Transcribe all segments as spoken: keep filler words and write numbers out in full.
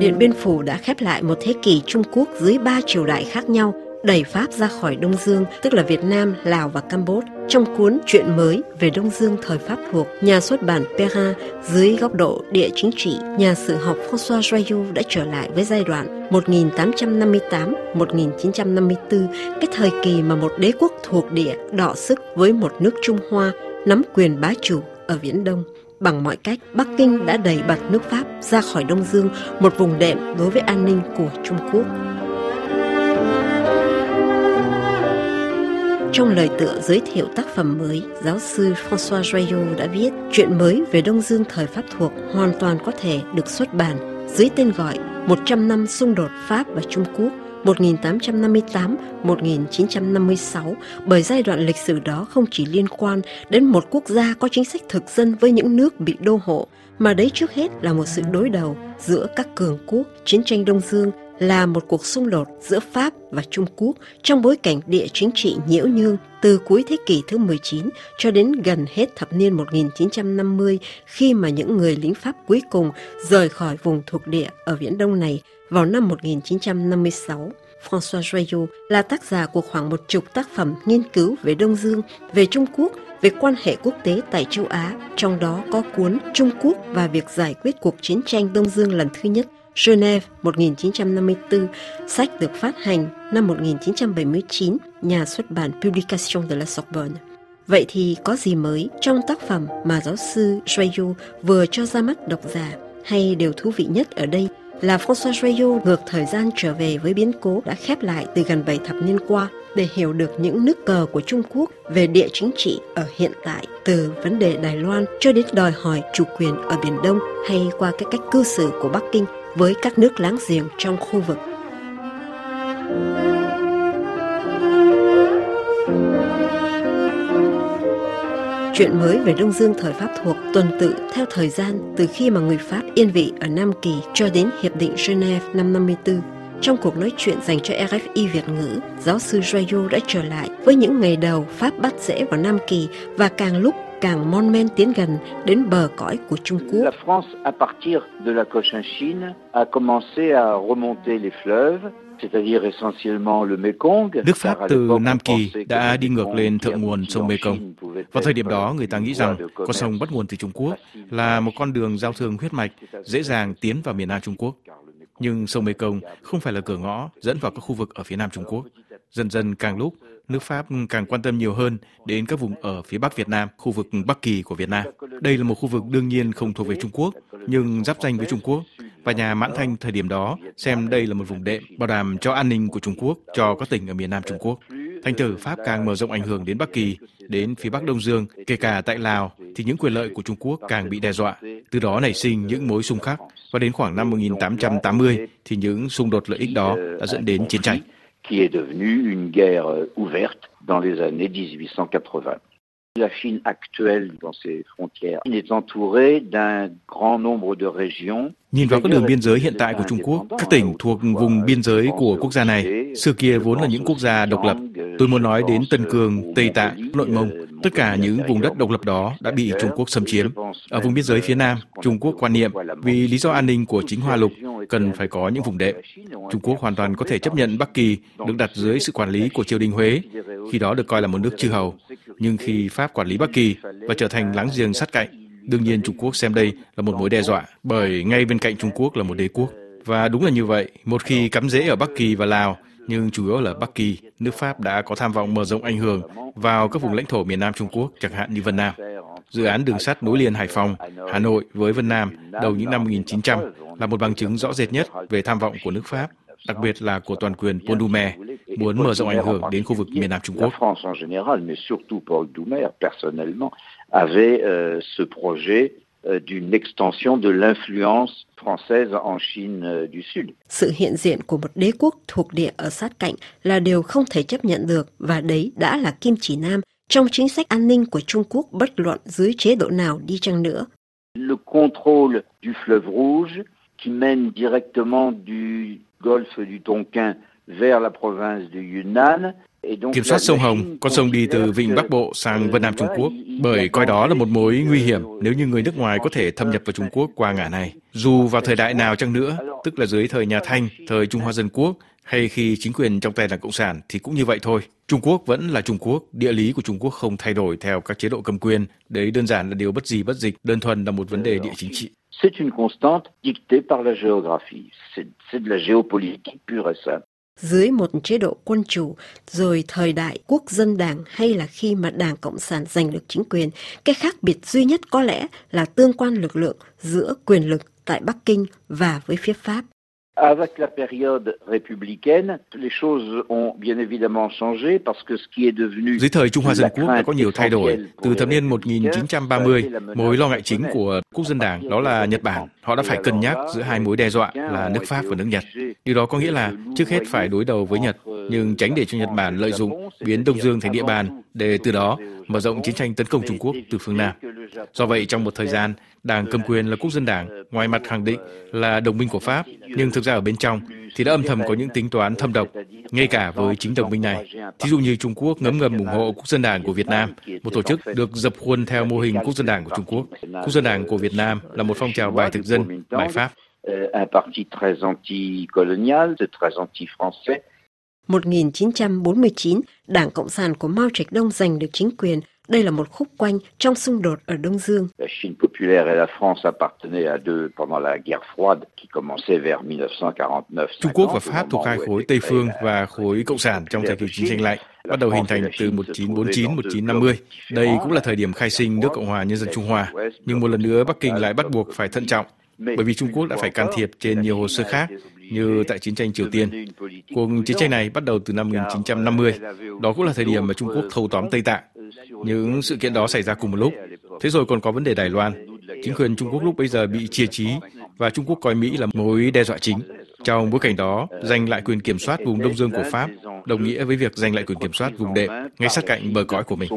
Điện Biên Phủ đã khép lại một thế kỷ Trung Quốc dưới ba triều đại khác nhau, đẩy Pháp ra khỏi Đông Dương, tức là Việt Nam, Lào và Campuchia. Trong cuốn Chuyện mới về Đông Dương thời Pháp thuộc, nhà xuất bản Perrin, dưới góc độ địa chính trị, nhà sử học François Joyaux đã trở lại với giai đoạn một nghìn tám trăm năm mươi tám đến một nghìn chín trăm năm mươi tư, cái thời kỳ mà một đế quốc thuộc địa đọ sức với một nước Trung Hoa nắm quyền bá chủ ở Viễn Đông. Bằng mọi cách, Bắc Kinh đã đẩy bật nước Pháp ra khỏi Đông Dương, một vùng đệm đối với an ninh của Trung Quốc. Trong lời tựa giới thiệu tác phẩm mới, giáo sư François Joyaux đã viết Chuyện mới về Đông Dương thời Pháp thuộc hoàn toàn có thể được xuất bản dưới tên gọi một trăm năm xung đột Pháp và Trung Quốc một nghìn tám trăm năm mươi tám đến một nghìn chín trăm năm mươi sáu, bởi giai đoạn lịch sử đó không chỉ liên quan đến một quốc gia có chính sách thực dân với những nước bị đô hộ, mà đấy trước hết là một sự đối đầu giữa các cường quốc. Chiến tranh Đông Dương là một cuộc xung đột giữa Pháp và Trung Quốc trong bối cảnh địa chính trị nhiễu nhương từ cuối thế kỷ thứ mười chín cho đến gần hết thập niên một nghìn chín trăm năm mươi, khi mà những người lính Pháp cuối cùng rời khỏi vùng thuộc địa ở Viễn Đông này vào năm một nghìn chín trăm năm mươi sáu. François Joyaux là tác giả của khoảng một chục tác phẩm nghiên cứu về Đông Dương, về Trung Quốc, về quan hệ quốc tế tại châu Á, trong đó có cuốn Trung Quốc và việc giải quyết cuộc chiến tranh Đông Dương lần thứ nhất, Genève một nghìn chín trăm năm mươi tư, sách được phát hành năm một nghìn chín trăm bảy mươi chín, nhà xuất bản Publication de la Sorbonne. Vậy thì có gì mới trong tác phẩm mà giáo sư Joyaux vừa cho ra mắt độc giả? Hay điều thú vị nhất ở đây là François Joyaux ngược thời gian trở về với biến cố đã khép lại từ gần bảy thập niên qua để hiểu được những nước cờ của Trung Quốc về địa chính trị ở hiện tại, từ vấn đề Đài Loan cho đến đòi hỏi chủ quyền ở Biển Đông, hay qua cái cách cư xử của Bắc Kinh với các nước láng giềng trong khu vực. Chuyện mới về Đông Dương thời Pháp thuộc tuần tự theo thời gian từ khi mà người Pháp yên vị ở Nam Kỳ cho đến Hiệp định Genève năm năm mươi tư. Trong cuộc nói chuyện dành cho rờ ép i Việt ngữ, giáo sư Joyaux đã trở lại với những ngày đầu Pháp bắt rễ vào Nam Kỳ và càng lúc càng mon men tiến gần đến bờ cõi của Trung Quốc. La France, à partir de la Cochinchine, a commencé à remonter les fleuves, c'est-à-dire essentiellement le Mekong. Nước Pháp từ Nam Kỳ đã đi ngược lên thượng nguồn sông Mekong. Vào thời điểm đó, người ta nghĩ rằng con sông bắt nguồn từ Trung Quốc là một con đường giao thương huyết mạch dễ dàng tiến vào miền Nam Trung Quốc. Nhưng sông Mekong không phải là cửa ngõ dẫn vào các khu vực ở phía Nam Trung Quốc. Dần dần càng lúc, nước Pháp càng quan tâm nhiều hơn đến các vùng ở phía Bắc Việt Nam, khu vực Bắc Kỳ của Việt Nam. Đây là một khu vực đương nhiên không thuộc về Trung Quốc, nhưng giáp ranh với Trung Quốc. Và nhà Mãn Thanh thời điểm đó xem đây là một vùng đệm bảo đảm cho an ninh của Trung Quốc cho các tỉnh ở miền Nam Trung Quốc. Thành thử Pháp càng mở rộng ảnh hưởng đến Bắc Kỳ, đến phía Bắc Đông Dương, kể cả tại Lào, thì những quyền lợi của Trung Quốc càng bị đe dọa. Từ đó nảy sinh những mối xung khắc, và đến khoảng năm một nghìn tám trăm tám mươi thì những xung đột lợi ích đó đã dẫn đến chiến tranh. Qui est devenue une guerre ouverte dans les années dix-huit cent quatre-vingts. La Chine actuelle, dans ses frontières, est entourée d'un grand nombre de régions. Nhìn vào các đường biên giới hiện tại của Trung Quốc, các tỉnh thuộc vùng biên giới của quốc gia này, xưa kia vốn là những quốc gia độc lập. Tôi muốn nói đến Tân Cương, Tây Tạng, Nội Mông. Tất cả những vùng đất độc lập đó đã bị Trung Quốc xâm chiếm. Ở vùng biên giới phía Nam, Trung Quốc quan niệm vì lý do an ninh của chính Hoa Lục cần phải có những vùng đệm. Trung Quốc hoàn toàn có thể chấp nhận Bắc Kỳ được đặt dưới sự quản lý của triều đình Huế, khi đó được coi là một nước chư hầu. Nhưng khi Pháp quản lý Bắc Kỳ và trở thành láng giềng sát cạnh, đương nhiên Trung Quốc xem đây là một mối đe dọa, bởi ngay bên cạnh Trung Quốc là một đế quốc. Và đúng là như vậy, một khi cắm rễ ở Bắc Kỳ và Lào, nhưng chủ yếu là Bắc Kỳ, nước Pháp đã có tham vọng mở rộng ảnh hưởng vào các vùng lãnh thổ miền Nam Trung Quốc, chẳng hạn như Vân Nam. Dự án đường sắt nối liền Hải Phòng, Hà Nội với Vân Nam đầu những năm một nghìn chín trăm là một bằng chứng rõ rệt nhất về tham vọng của nước Pháp, đặc biệt là của toàn quyền Paul Doumer, muốn mở rộng ảnh hưởng đến khu vực miền Nam Trung Quốc. avait euh, ce projet euh, d'une extension de l'influence française en Chine euh, du Sud. Sự hiện diện của một đế quốc thuộc địa ở sát cạnh là điều không thể chấp nhận được, và đấy đã là kim chỉ nam trong chính sách an ninh của Trung Quốc bất luận dưới chế độ nào đi chăng nữa. Le contrôle du fleuve Rouge qui mène directement du golfe du Tonkin vers la province du Yunnan. Kiểm soát sông Hồng, con sông đi từ vịnh Bắc Bộ sang Vân Nam Trung Quốc, bởi coi đó là một mối nguy hiểm nếu như người nước ngoài có thể thâm nhập vào Trung Quốc qua ngả này. Dù vào thời đại nào chăng nữa, tức là dưới thời nhà Thanh, thời Trung Hoa Dân Quốc, hay khi chính quyền trong tay Đảng Cộng sản thì cũng như vậy thôi. Trung Quốc vẫn là Trung Quốc, địa lý của Trung Quốc không thay đổi theo các chế độ cầm quyền. Đấy đơn giản là điều bất di bất dịch, đơn thuần là một vấn đề địa chính trị. C'est une constante dictée par la géographie. C'est, c'est de la géopolitique pure et simple. Dưới một chế độ quân chủ, rồi thời đại quốc dân đảng hay là khi mà Đảng Cộng sản giành được chính quyền, cái khác biệt duy nhất có lẽ là tương quan lực lượng giữa quyền lực tại Bắc Kinh và với phía Pháp. Avec la période républicaine, les choses ont bien évidemment changé parce que ce qui est devenu Dưới thời Trung Hoa Dân Quốc đã có nhiều thay đổi. Từ thập niên một nghìn chín trăm ba mươi, mối lo ngại chính của Quốc dân đảng đó là Nhật Bản. Họ đã phải cân nhắc giữa hai mối đe dọa là nước Pháp và nước Nhật. Điều đó có nghĩa là trước hết phải đối đầu với Nhật, nhưng tránh để cho Nhật Bản lợi dụng biến Đông Dương thành địa bàn để từ đó mở rộng chiến tranh tấn công Trung Quốc từ phương Nam. Do vậy, trong một thời gian, Đảng cầm quyền là Quốc dân đảng, ngoài mặt khẳng định là đồng minh của Pháp, nhưng thực ra ở bên trong thì đã âm thầm có những tính toán thâm độc, ngay cả với chính đồng minh này. Thí dụ như Trung Quốc ngấm ngầm ủng hộ Quốc dân đảng của Việt Nam, một tổ chức được dập khuôn theo mô hình Quốc dân đảng của Trung Quốc. Quốc dân đảng của Việt Nam là một phong trào bài thực dân, bài Pháp. một nghìn chín trăm bốn mươi chín, Đảng Cộng sản của Mao Trạch Đông giành được chính quyền. Đây là một khúc quanh trong xung đột ở Đông Dương. La Chine populaire et la France appartenaient à deux pendant la guerre froide qui commençait vers mille neuf cent quarante-neuf. Trung Quốc và Pháp thuộc hai khối Tây phương và khối Cộng sản trong thời kỳ chiến tranh lạnh, bắt đầu hình thành từ một nghìn chín trăm bốn mươi chín đến một nghìn chín trăm năm mươi. Đây cũng là thời điểm khai sinh nước Cộng hòa Nhân dân Trung Hoa. Nhưng một lần nữa Bắc Kinh lại bắt buộc phải thận trọng, bởi vì Trung Quốc đã phải can thiệp trên nhiều hồ sơ khác, như tại chiến tranh Triều Tiên. Cuộc chiến tranh này bắt đầu từ năm một nghìn chín trăm năm mươi. Đó cũng là thời điểm mà Trung Quốc thâu tóm Tây Tạng. Những sự kiện đó xảy ra cùng một lúc. Thế rồi còn có vấn đề Đài Loan. Chính quyền Trung Quốc lúc bấy giờ bị chia trí và Trung Quốc coi Mỹ là mối đe dọa chính. Trong bối cảnh đó, giành lại quyền kiểm soát vùng Đông Dương của Pháp đồng nghĩa với việc giành lại quyền kiểm soát vùng đệm ngay sát cạnh bờ cõi của mình.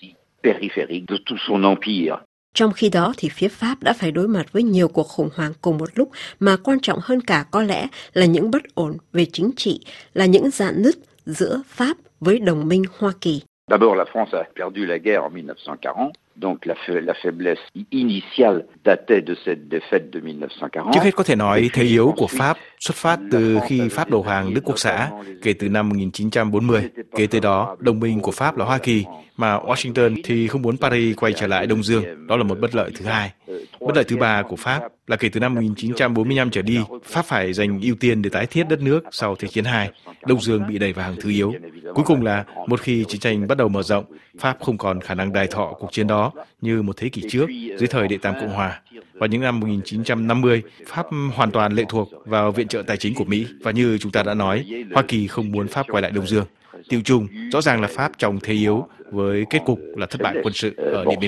Trong khi đó thì phía Pháp đã phải đối mặt với nhiều cuộc khủng hoảng cùng một lúc, mà quan trọng hơn cả có lẽ là những bất ổn về chính trị, là những rạn nứt giữa Pháp với đồng minh Hoa Kỳ. D'abord, la France a perdu la guerre en mille neuf cent quarante, donc la, la faiblesse initiale datait de cette défaite de mille neuf cent quarante. Trước hết có thể nói thế yếu của Pháp xuất phát từ khi Pháp đầu hàng Đức Quốc xã kể từ năm một nghìn chín trăm bốn mươi. Kế tới đó, đồng minh của Pháp là Hoa Kỳ, mà Washington thì không muốn Paris quay trở lại Đông Dương. Đó là một bất lợi thứ hai. Bất lợi thứ ba của Pháp là kể từ năm một nghìn chín trăm bốn mươi lăm trở đi, Pháp phải dành ưu tiên để tái thiết đất nước sau Thế chiến hai. Đông Dương bị đẩy vào hàng thứ yếu. Cuối cùng là một khi chiến tranh bắt đầu mở rộng, Pháp không còn khả năng đài thọ cuộc chiến đó như một thế kỷ trước dưới thời Đệ Tam Cộng Hòa. Vào những năm một nghìn chín trăm năm mươi, Pháp hoàn toàn lệ thuộc vào viện trợ tài chính của Mỹ. Và như chúng ta đã nói, Hoa Kỳ không muốn Pháp quay lại Đông Dương. Tiêu chung, rõ ràng là Pháp trong thế yếu với kết cục là thất bại quân sự ở Điện Biên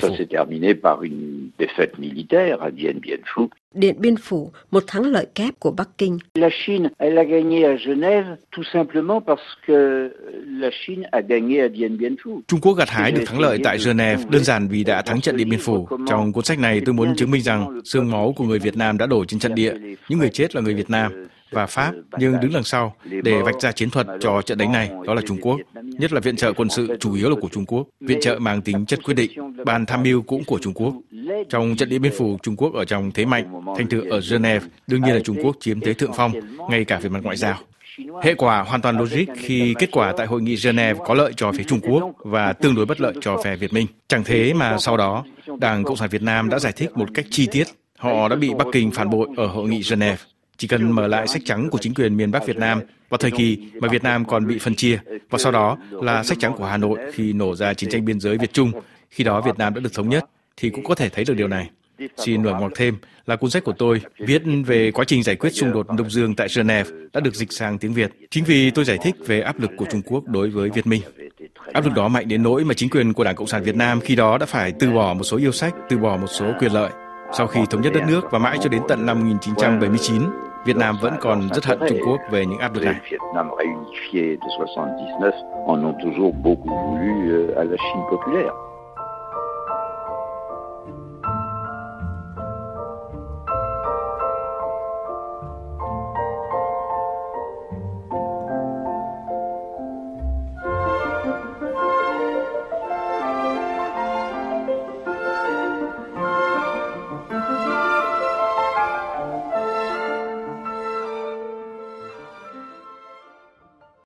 Phủ. Điện Biên Phủ, một thắng lợi kép của Bắc Kinh. La Chine, elle a gagné à Genève tout simplement parce que la Chine a gagné à Điện Biên Phủ. Trung Quốc gặt hái được thắng lợi tại Genève đơn giản vì đã thắng trận Điện Biên Phủ. Trong cuốn sách này tôi muốn chứng minh rằng xương máu của người Việt Nam đã đổ trên trận địa, những người chết là người Việt Nam và Pháp, nhưng đứng đằng sau để vạch ra chiến thuật cho trận đánh này đó là Trung Quốc. Nhất là viện trợ quân sự chủ yếu là của Trung Quốc, viện trợ mang tính chất quyết định, ban tham mưu cũng của Trung Quốc. Trong trận Điện Biên Phủ, Trung Quốc ở trong thế mạnh, thành thử ở Genève đương nhiên là Trung Quốc chiếm thế thượng phong, ngay cả về mặt ngoại giao. Hệ quả hoàn toàn logic khi kết quả tại hội nghị Genève có lợi cho phía Trung Quốc và tương đối bất lợi cho phe Việt Minh. Chẳng thế mà sau đó, Đảng Cộng sản Việt Nam đã giải thích một cách chi tiết. Họ đã bị Bắc Kinh phản bội ở hội nghị Genève. Chỉ cần mở lại sách trắng của chính quyền miền Bắc Việt Nam vào thời kỳ mà Việt Nam còn bị phân chia, và sau đó là sách trắng của Hà Nội khi nổ ra chiến tranh biên giới Việt Trung, khi đó Việt Nam đã được thống nhất, thì cũng có thể thấy được điều này. Xin nổi ngoặc thêm là cuốn sách của tôi viết về quá trình giải quyết xung đột Đông Dương tại Genève đã được dịch sang tiếng Việt, chính vì tôi giải thích về áp lực của Trung Quốc đối với Việt Minh. Áp lực đó mạnh đến nỗi mà chính quyền của Đảng Cộng sản Việt Nam khi đó đã phải từ bỏ một số yêu sách, từ bỏ một số quyền lợi. Sau khi thống nhất đất nước và mãi cho đến tận năm một nghìn chín trăm bảy mươi chín, Việt Nam vẫn còn rất hận Trung Quốc về những áp lực này. Vietnam réunifié de soixante-dix-neuf en ont toujours beaucoup voulu à la Chine populaire.